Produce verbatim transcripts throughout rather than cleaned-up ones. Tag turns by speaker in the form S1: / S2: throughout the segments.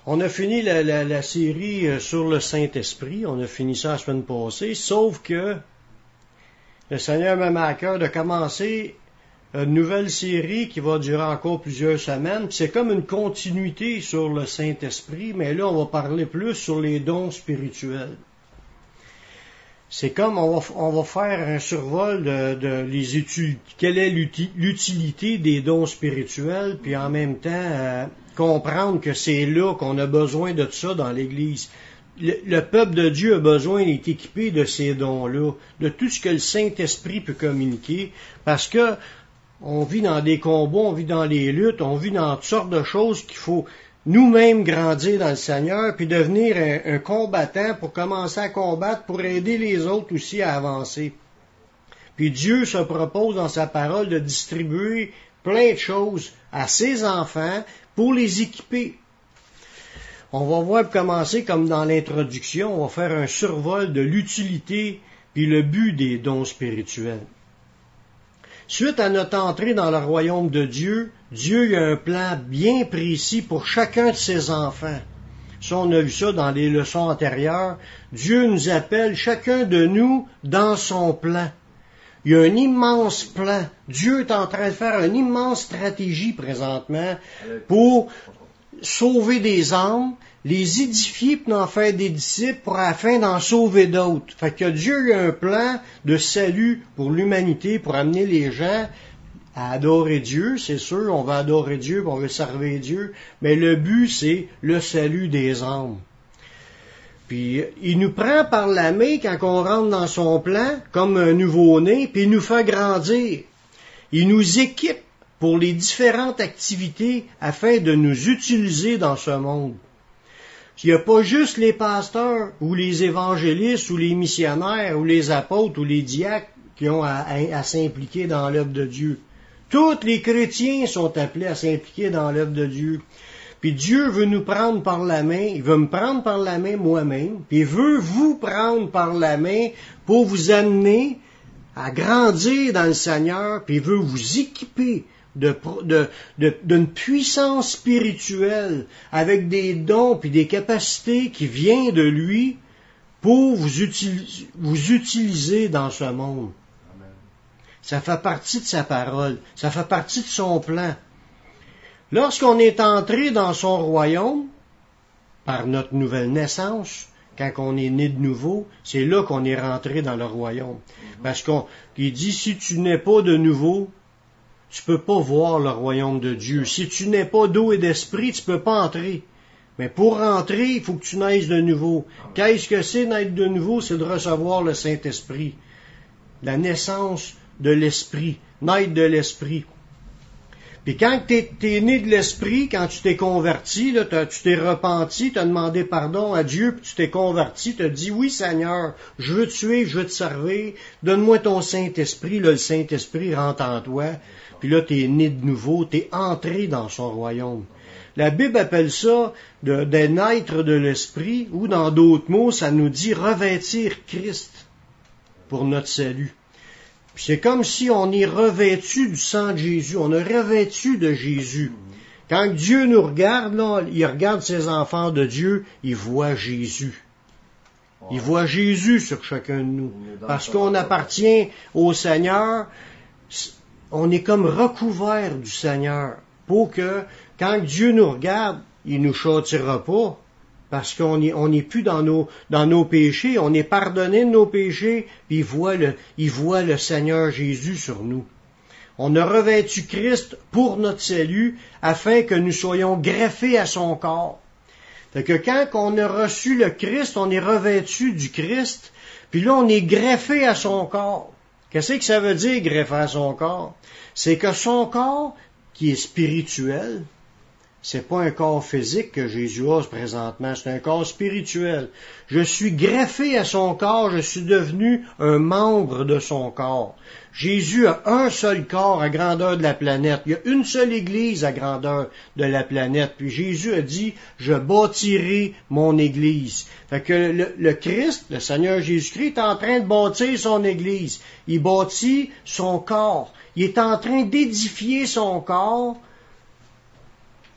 S1: On a fini la, la, la série sur le Saint-Esprit. On a fini ça la semaine passée. Sauf que le Seigneur m'a mis à cœur de commencer une nouvelle série qui va durer encore plusieurs semaines. Puis c'est comme une continuité sur le Saint-Esprit, mais là, on va parler plus sur les dons spirituels. C'est comme on va, on va faire un survol de, de les utilités, quelle est l'utilité des dons spirituels, puis en même temps euh, comprendre que c'est là qu'on a besoin de tout ça dans l'Église. Le, le peuple de Dieu a besoin d'être équipé de ces dons-là, de tout ce que le Saint-Esprit peut communiquer, parce que on vit dans des combats, on vit dans les luttes, on vit dans toutes sortes de choses qu'il faut nous-mêmes grandir dans le Seigneur, puis devenir un, un combattant pour commencer à combattre, pour aider les autres aussi à avancer. Puis Dieu se propose dans sa parole de distribuer plein de choses à ses enfants pour les équiper. On va voir commencer comme dans l'introduction, on va faire un survol de l'utilité puis le but des dons spirituels. Suite à notre entrée dans le royaume de Dieu, Dieu a un plan bien précis pour chacun de ses enfants. Ça, on a vu ça dans les leçons antérieures. Dieu nous appelle chacun de nous dans son plan. Il y a un immense plan. Dieu est en train de faire une immense stratégie présentement pour sauver des âmes, les édifier pour en faire des disciples pour afin d'en sauver d'autres. Fait que Dieu a un plan de salut pour l'humanité, pour amener les gens à adorer Dieu. C'est sûr, on va adorer Dieu, on veut servir Dieu, mais le but, c'est le salut des âmes. Puis, il nous prend par la main quand on rentre dans son plan, comme un nouveau-né, puis il nous fait grandir. Il nous équipe pour les différentes activités afin de nous utiliser dans ce monde. Il n'y a pas juste les pasteurs ou les évangélistes ou les missionnaires ou les apôtres ou les diacres qui ont à, à, à s'impliquer dans l'œuvre de Dieu. Tous les chrétiens sont appelés à s'impliquer dans l'œuvre de Dieu. Puis Dieu veut nous prendre par la main, il veut me prendre par la main moi-même, puis il veut vous prendre par la main pour vous amener à grandir dans le Seigneur, puis il veut vous équiper De, de, de, d'une puissance spirituelle avec des dons et des capacités qui viennent de lui pour vous utiliser, vous utiliser dans ce monde. Amen. Ça fait partie de sa parole, ça fait partie de son plan. Lorsqu'on est entré dans son royaume, par notre nouvelle naissance, quand on est né de nouveau, c'est là qu'on est rentré dans le royaume. Parce qu'on il dit, si tu n'es pas de nouveau, tu peux pas voir le royaume de Dieu. Si tu n'es pas d'eau et d'esprit, tu peux pas entrer. Mais pour entrer, il faut que tu naisses de nouveau. Qu'est-ce que c'est naître de nouveau? C'est de recevoir le Saint-Esprit. La naissance de l'Esprit. Naître de l'Esprit. Puis quand tu es né de l'Esprit, quand tu t'es converti, là, tu t'es repenti, tu as demandé pardon à Dieu, puis tu t'es converti, tu as dit, oui Seigneur, je veux te suivre, je veux te servir, donne-moi ton Saint-Esprit. Là, le Saint-Esprit rentre en toi. Puis là, tu es né de nouveau, tu es entré dans son royaume. La Bible appelle ça de, de naître de l'Esprit, ou dans d'autres mots, ça nous dit revêtir Christ pour notre salut. Puis c'est comme si on est revêtu du sang de Jésus, on est revêtu de Jésus. Quand Dieu nous regarde, là, il regarde ses enfants de Dieu, il voit Jésus. Il voit Jésus sur chacun de nous. Parce qu'on appartient au Seigneur, on est comme recouvert du Seigneur, pour que, quand Dieu nous regarde, il nous châtira pas, parce qu'on n'est on est plus dans nos, dans nos péchés, on est pardonné de nos péchés, puis il voit, le, il voit le Seigneur Jésus sur nous. On a revêtu Christ pour notre salut, afin que nous soyons greffés à son corps. Fait que quand on a reçu le Christ, on est revêtu du Christ, puis là on est greffé à son corps. Qu'est-ce que ça veut dire, greffer à son corps? C'est que son corps, qui est spirituel, c'est pas un corps physique que Jésus a présentement, c'est un corps spirituel. Je suis greffé à son corps, je suis devenu un membre de son corps. Jésus a un seul corps à grandeur de la planète. Il y a une seule église à grandeur de la planète. Puis Jésus a dit, je bâtirai mon église. Fait que le, le Christ, le Seigneur Jésus-Christ, est en train de bâtir son église. Il bâtit son corps. Il est en train d'édifier son corps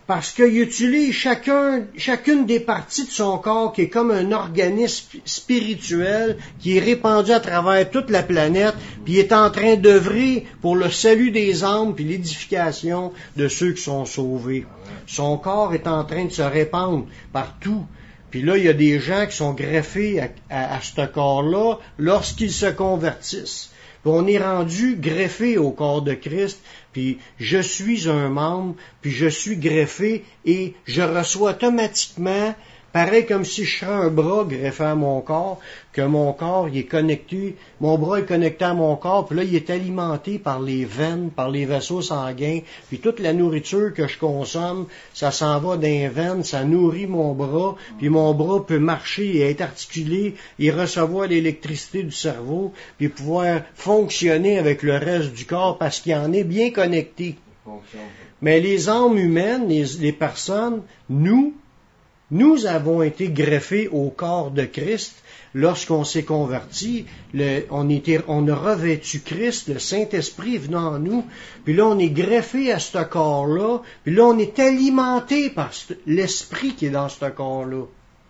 S1: Parce qu'il utilise chacun, chacune des parties de son corps qui est comme un organisme spirituel qui est répandu à travers toute la planète, puis il est en train d'œuvrer pour le salut des âmes puis l'édification de ceux qui sont sauvés. Son corps est en train de se répandre partout. Puis là, il y a des gens qui sont greffés à, à, à ce corps-là lorsqu'ils se convertissent. Puis on est rendu greffé au corps de Christ, puis je suis un membre, puis je suis greffé et je reçois automatiquement, pareil comme si je serais un bras greffé à mon corps, que mon corps il est connecté, mon bras est connecté à mon corps, puis là il est alimenté par les veines, par les vaisseaux sanguins, puis toute la nourriture que je consomme, ça s'en va dans les veines, ça nourrit mon bras, puis mon bras peut marcher et être articulé et recevoir l'électricité du cerveau, puis pouvoir fonctionner avec le reste du corps parce qu'il en est bien connecté. Mais les âmes humaines, les, les personnes, nous, Nous avons été greffés au corps de Christ lorsqu'on s'est converti. Le, on, était, on a revêtu Christ, le Saint-Esprit venant en nous. Puis là, on est greffé à ce corps-là. Puis là, on est alimenté par l'Esprit qui est dans ce corps-là.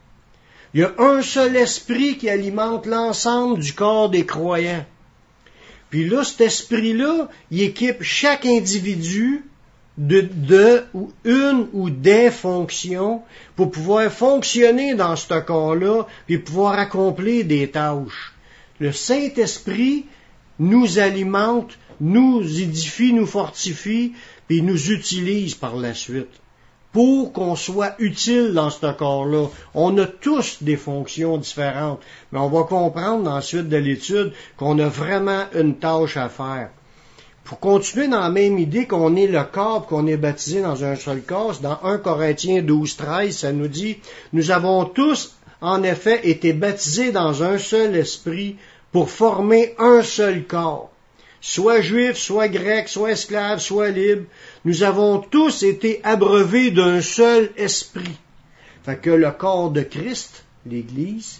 S1: Il y a un seul Esprit qui alimente l'ensemble du corps des croyants. Puis là, cet Esprit-là, il équipe chaque individu de, de ou une ou des fonctions pour pouvoir fonctionner dans ce corps-là et pouvoir accomplir des tâches. Le Saint-Esprit nous alimente, nous édifie, nous fortifie, puis nous utilise par la suite pour qu'on soit utile dans ce corps-là. On a tous des fonctions différentes, mais on va comprendre dans la suite de l'étude qu'on a vraiment une tâche à faire. Pour continuer dans la même idée qu'on est le corps, qu'on est baptisé dans un seul corps, dans un Corinthiens douze, treize, ça nous dit, nous avons tous, en effet, été baptisés dans un seul esprit pour former un seul corps. Soit juifs, soit grecs, soit esclaves, soit libres, nous avons tous été abreuvés d'un seul esprit. Fait que le corps de Christ, l'Église,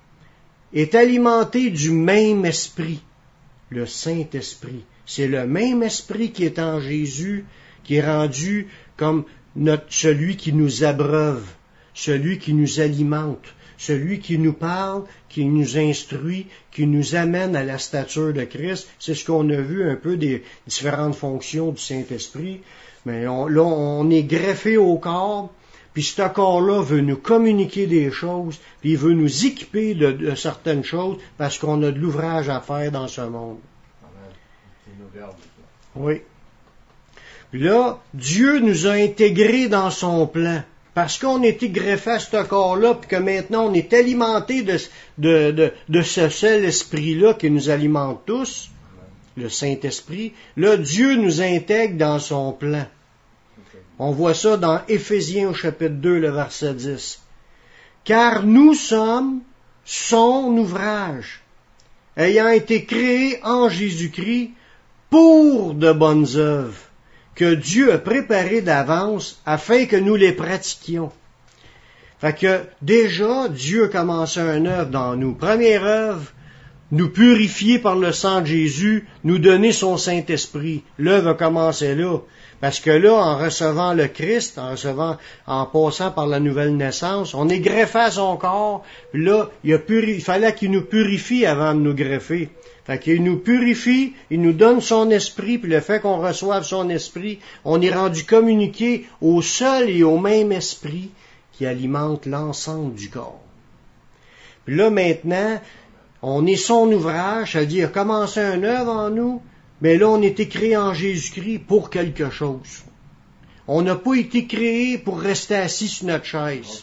S1: est alimenté du même esprit, le Saint-Esprit. C'est le même esprit qui est en Jésus, qui est rendu comme notre, celui qui nous abreuve, celui qui nous alimente, celui qui nous parle, qui nous instruit, qui nous amène à la stature de Christ. C'est ce qu'on a vu un peu des différentes fonctions du Saint-Esprit. Mais on, là, on est greffé au corps, puis ce corps-là veut nous communiquer des choses, puis il veut nous équiper de, de certaines choses, parce qu'on a de l'ouvrage à faire dans ce monde. Oui. Puis là, Dieu nous a intégrés dans son plan. Parce qu'on a été greffé à ce corps-là, puis que maintenant on est alimenté de, de, de, de ce seul esprit-là qui nous alimente tous, le Saint-Esprit. Là, Dieu nous intègre dans son plan. On voit ça dans Éphésiens au chapitre deux, le verset dix. Car nous sommes son ouvrage, ayant été créés en Jésus-Christ pour de bonnes œuvres, que Dieu a préparées d'avance afin que nous les pratiquions. Fait que déjà, Dieu a commencé une œuvre dans nous. Première œuvre, nous purifier par le sang de Jésus, nous donner son Saint-Esprit. L'œuvre a commencé là. Parce que là, en recevant le Christ, en recevant, en passant par la nouvelle naissance, on est greffé à son corps. Puis là, il, a puri- il fallait qu'il nous purifie avant de nous greffer. Fait qu'il nous purifie, il nous donne son esprit, puis le fait qu'on reçoive son esprit, on est rendu communiqué au seul et au même esprit qui alimente l'ensemble du corps. Puis là, maintenant, on est son ouvrage, c'est-à-dire, il a commencé un œuvre en nous, mais là, on a été créé en Jésus-Christ pour quelque chose. On n'a pas été créé pour rester assis sur notre chaise.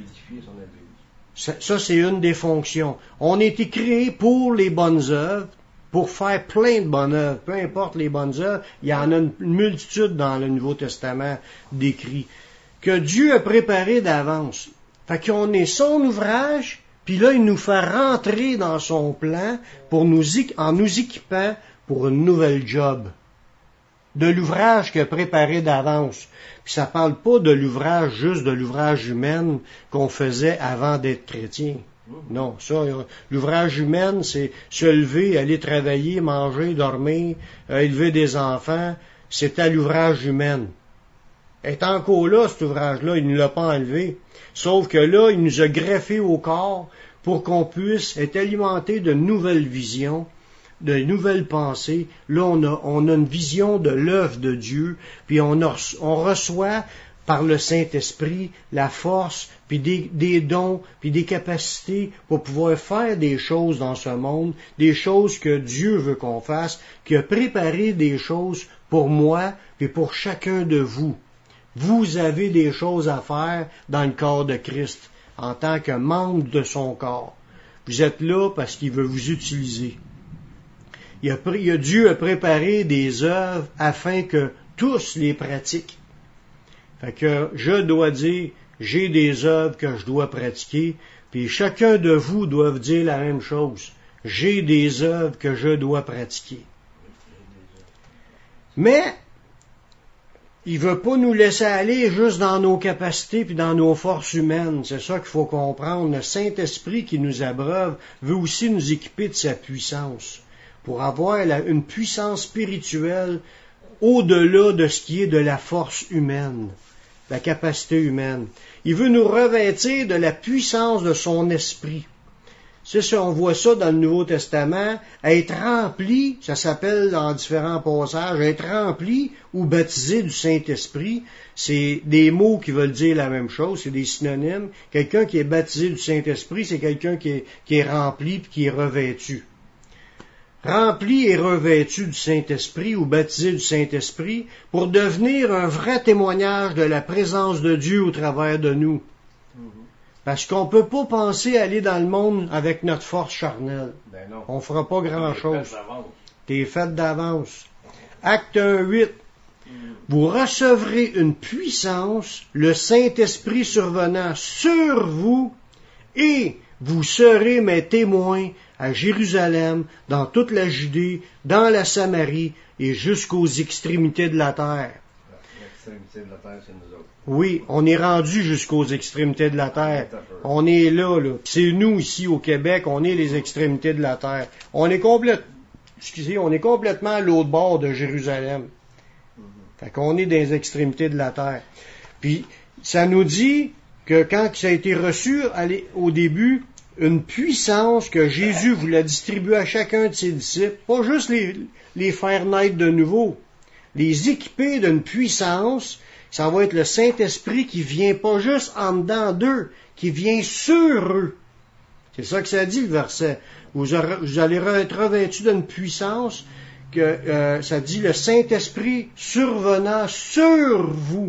S1: Ça, ça, c'est une des fonctions. On a été créé pour les bonnes œuvres, pour faire plein de bonnes œuvres. Peu importe les bonnes œuvres, il y en a une multitude dans le Nouveau Testament décrit, que Dieu a préparé d'avance. Fait qu'on est son ouvrage, puis là, il nous fait rentrer dans son plan pour nous, en nous équipant pour une nouvelle job. De l'ouvrage qu'il a préparé d'avance. Puis ça parle pas de l'ouvrage, juste de l'ouvrage humain qu'on faisait avant d'être chrétien. Non, ça, l'ouvrage humain, c'est se lever, aller travailler, manger, dormir, élever des enfants. C'était l'ouvrage humain. est encore là, cet ouvrage-là, il ne l'a pas enlevé. Sauf que là, il nous a greffé au corps pour qu'on puisse être alimenté de nouvelles visions, de nouvelles pensées. Là, on a, on a une vision de l'œuvre de Dieu, puis on, a, on reçoit par le Saint-Esprit la force, puis des, des dons, puis des capacités pour pouvoir faire des choses dans ce monde, des choses que Dieu veut qu'on fasse, qui a préparé des choses pour moi, puis pour chacun de vous. Vous avez des choses à faire dans le corps de Christ, en tant que membre de son corps. Vous êtes là parce qu'il veut vous utiliser. Il a, il a, Dieu a préparé des œuvres afin que tous les pratiquent. Fait que je dois dire, j'ai des œuvres que je dois pratiquer, puis chacun de vous doit dire la même chose. J'ai des œuvres que je dois pratiquer. Mais, il veut pas nous laisser aller juste dans nos capacités puis dans nos forces humaines. C'est ça qu'il faut comprendre. Le Saint-Esprit qui nous abreuve veut aussi nous équiper de sa puissance pour avoir la, une puissance spirituelle au-delà de ce qui est de la force humaine, la capacité humaine. Il veut nous revêtir de la puissance de son esprit. C'est ça, on voit ça dans le Nouveau Testament, être rempli, ça s'appelle dans différents passages, être rempli ou baptisé du Saint-Esprit, c'est des mots qui veulent dire la même chose, c'est des synonymes. Quelqu'un qui est baptisé du Saint-Esprit, c'est quelqu'un qui est, qui est rempli et qui est revêtu. Rempli et revêtu du Saint-Esprit ou baptisé du Saint-Esprit pour devenir un vrai témoignage de la présence de Dieu au travers de nous. Parce qu'on ne peut pas penser aller dans le monde avec notre force charnelle.
S2: Ben non.
S1: On ne fera pas grand-chose. T'es fait d'avance. Acte un huit. Mm. Vous recevrez une puissance, le Saint-Esprit survenant sur vous, et vous serez mes témoins à Jérusalem, dans toute la Judée, dans la Samarie et jusqu'aux extrémités de la terre.
S2: L'extrémité de la terre, c'est nous autres.
S1: Oui, on est rendu jusqu'aux extrémités de la terre. On est là, là. C'est nous ici au Québec, on est les extrémités de la terre. On est complète, excusez, on est complètement à l'autre bord de Jérusalem. Mm-hmm. Fait qu'on est dans les extrémités de la terre. Puis ça nous dit que quand ça a été reçu au début, une puissance que Jésus voulait distribuer à chacun de ses disciples, pas juste les, les faire naître de nouveau, les équiper d'une puissance. Ça va être le Saint-Esprit qui vient pas juste en dedans d'eux, qui vient sur eux. C'est ça que ça dit le verset. Vous, aurez, vous allez être revêtus d'une puissance que euh, ça dit le Saint-Esprit survenant sur vous.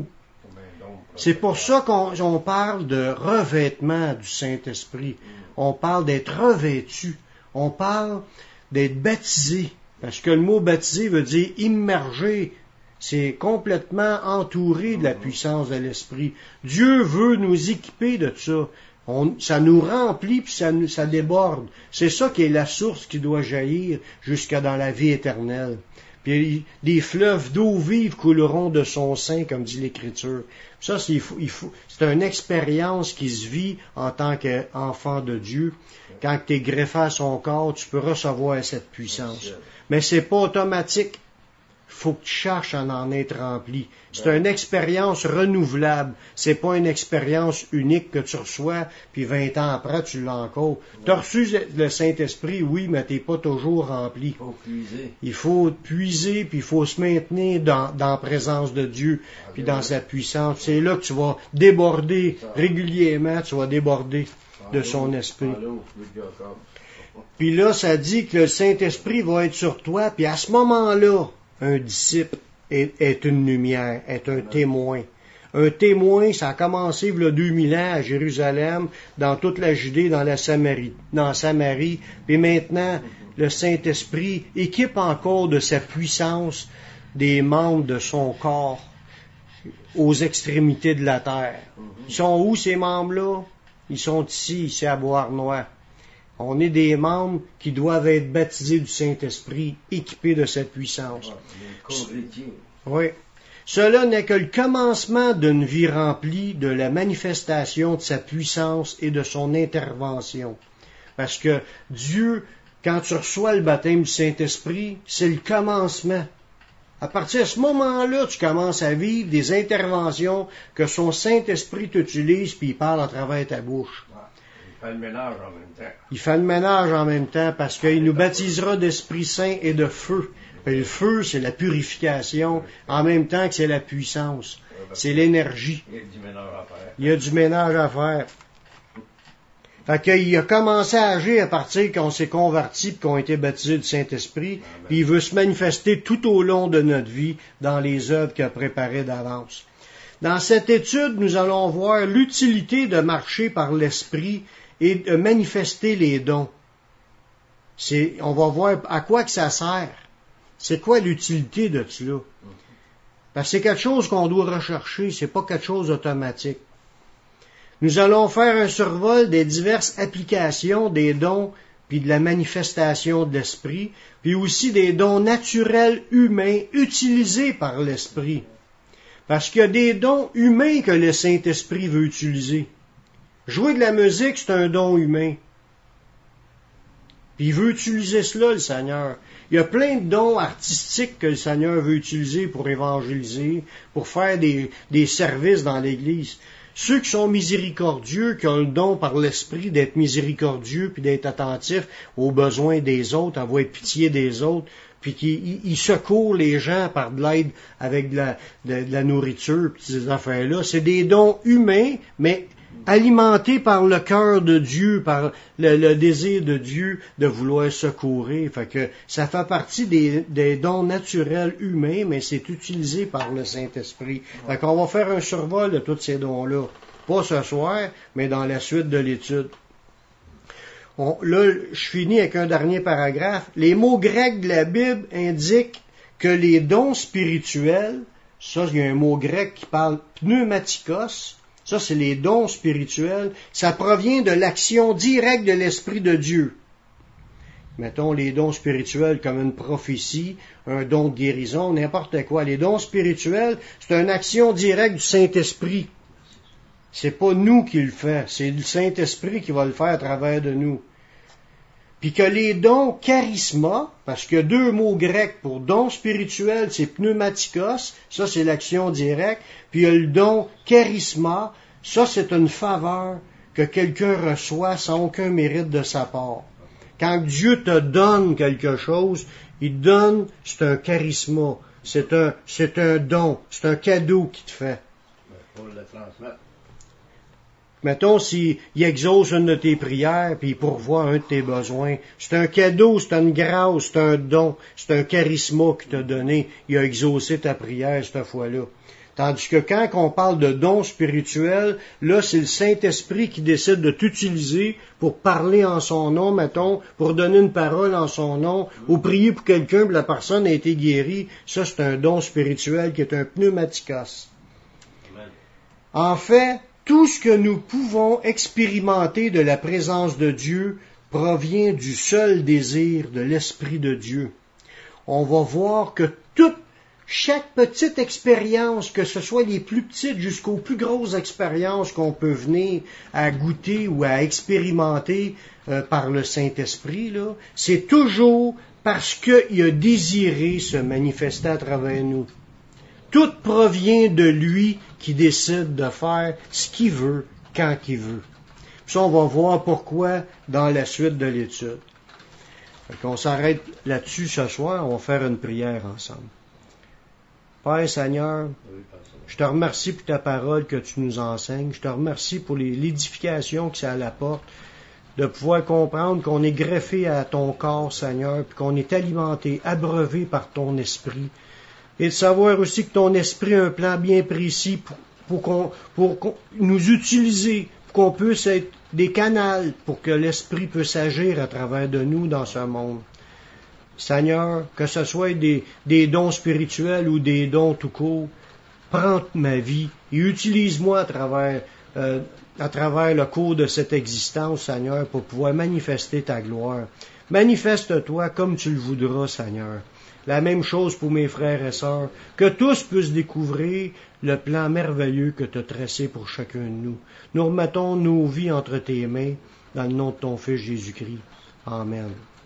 S1: C'est pour ça qu'on on parle de revêtement du Saint-Esprit. On parle d'être revêtu. On parle d'être baptisé. Parce que le mot baptisé veut dire immergé. C'est complètement entouré de la puissance de l'Esprit. Dieu veut nous équiper de ça. On, ça nous remplit puis ça, ça déborde. C'est ça qui est la source qui doit jaillir jusqu'à dans la vie éternelle. Puis des fleuves d'eau vive couleront de son sein, comme dit l'Écriture. Ça, c'est, il faut, il faut, c'est une expérience qui se vit en tant qu'enfant de Dieu. Quand tu es greffé à son corps, tu peux recevoir cette puissance. Mais c'est pas automatique. Il faut que tu cherches à en être rempli. C'est une expérience renouvelable. C'est pas une expérience unique que tu reçois, puis vingt ans après, tu l'as encore. Tu as reçu le Saint-Esprit, oui, mais tu n'es pas toujours rempli.
S2: Il faut puiser.
S1: Il faut puiser, puis il faut se maintenir dans, dans la présence de Dieu, puis dans sa puissance. C'est là que tu vas déborder régulièrement, tu vas déborder de son esprit. Puis là, ça dit que le Saint-Esprit va être sur toi, puis à ce moment-là, un disciple est, est une lumière, est un témoin. Un témoin, ça a commencé il y a deux mille ans à Jérusalem, dans toute la Judée, dans la Samarie, dans Samarie. Puis maintenant, le Saint-Esprit équipe encore de sa puissance des membres de son corps aux extrémités de la terre. Ils sont où ces membres-là? Ils sont ici, ici à Beauharnois. On est des membres qui doivent être baptisés du Saint-Esprit, équipés de cette puissance. Oui. Cela n'est que le commencement d'une vie remplie de la manifestation de sa puissance et de son intervention. Parce que Dieu, quand tu reçois le baptême du Saint-Esprit, c'est le commencement À partir de ce moment-là, tu commences à vivre des interventions que son Saint-Esprit t'utilise, puis il parle à travers ta bouche.
S2: Ouais. Il fait le ménage en même temps.
S1: Il fait le ménage en même temps parce qu'il nous baptisera d'Esprit Saint et de feu. Puis le feu, c'est la purification, en même temps que c'est la puissance. C'est l'énergie.
S2: Il y a du ménage à faire.
S1: Il y a du ménage à faire. Fait qu'il a commencé à agir à partir qu'on s'est converti et qu'on a été baptisé du Saint-Esprit, puis il veut se manifester tout au long de notre vie dans les œuvres qu'il a préparées d'avance. Dans cette étude, nous allons voir l'utilité de marcher par l'Esprit et de manifester les dons. C'est, on va voir à quoi que ça sert. C'est quoi l'utilité de cela? Parce que c'est quelque chose qu'on doit rechercher, c'est pas quelque chose d'automatique. Nous allons faire un survol des diverses applications des dons, puis de la manifestation de l'Esprit, puis aussi des dons naturels humains utilisés par l'Esprit. Parce qu'il y a des dons humains que le Saint-Esprit veut utiliser. Jouer de la musique, c'est un don humain. Puis il veut utiliser cela, le Seigneur. Il y a plein de dons artistiques que le Seigneur veut utiliser pour évangéliser, pour faire des, des services dans l'Église. Ceux qui sont miséricordieux, qui ont le don par l'Esprit d'être miséricordieux puis d'être attentifs aux besoins des autres, avoir pitié des autres, puis qui ils secourent les gens par de l'aide avec de la, de, de la nourriture, puis ces affaires-là. C'est des dons humains, mais alimentés par le cœur de Dieu, par le, le désir de Dieu de vouloir secourir. Fait que ça fait partie des, des dons naturels humains, mais c'est utilisé par le Saint-Esprit. Fait qu'on va faire un survol de tous ces dons-là. Pas ce soir, mais dans la suite de l'étude. On, là, je finis avec un dernier paragraphe. Les mots grecs de la Bible indiquent que les dons spirituels, ça, il y a un mot grec qui parle pneumatikos, ça, c'est les dons spirituels. Ça provient de l'action directe de l'Esprit de Dieu. Mettons les dons spirituels comme une prophétie, un don de guérison, n'importe quoi. Les dons spirituels, c'est une action directe du Saint-Esprit. C'est pas nous qui le fait, c'est le Saint-Esprit qui va le faire à travers de nous. Puis que les dons charisma, parce qu'il y a deux mots grecs pour don spirituel, c'est pneumatikos, ça c'est l'action directe, puis il y a le don charisma, ça c'est une faveur que quelqu'un reçoit sans aucun mérite de sa part. Quand Dieu te donne quelque chose, il donne, c'est un charisma, c'est un, c'est un don, c'est un cadeau qu'il te fait.
S2: Pour le transmettre.
S1: Mettons, s'il exauce une de tes prières, puis il pourvoit un de tes besoins. C'est un cadeau, c'est une grâce, c'est un don, c'est un charisme qu'il t'a donné. Il a exaucé ta prière cette fois-là. Tandis que quand on parle de dons spirituels, là, c'est le Saint-Esprit qui décide de t'utiliser pour parler en son nom, mettons, pour donner une parole en son nom, ou prier pour quelqu'un, puis la personne a été guérie. Ça, c'est un don spirituel qui est un pneumatikos. En fait, tout ce que nous pouvons expérimenter de la présence de Dieu provient du seul désir de l'Esprit de Dieu. On va voir que toute, chaque petite expérience, que ce soit les plus petites jusqu'aux plus grosses expériences qu'on peut venir à goûter ou à expérimenter euh, par le Saint-Esprit, là, c'est toujours parce qu'il a désiré se manifester à travers nous. Tout provient de lui qui décide de faire ce qu'il veut, quand il veut. Puis ça, on va voir pourquoi dans la suite de l'étude. On s'arrête là-dessus ce soir, on va faire une prière ensemble. Père Seigneur, je te remercie pour ta parole que tu nous enseignes. Je te remercie pour les, l'édification que ça apporte, de pouvoir comprendre qu'on est greffé à ton corps, Seigneur, puis qu'on est alimenté, abreuvé par ton esprit. Et de savoir aussi que ton esprit a un plan bien précis pour, pour, qu'on, pour qu'on, nous utiliser, pour qu'on puisse être des canaux pour que l'esprit puisse agir à travers de nous dans ce monde. Seigneur, que ce soit des, des dons spirituels ou des dons tout court, prends ma vie et utilise-moi à travers, euh, à travers le cours de cette existence, Seigneur, pour pouvoir manifester ta gloire. Manifeste-toi comme tu le voudras, Seigneur. La même chose pour mes frères et sœurs, que tous puissent découvrir le plan merveilleux que tu as tracé pour chacun de nous. Nous remettons nos vies entre tes mains, dans le nom de ton Fils Jésus-Christ. Amen.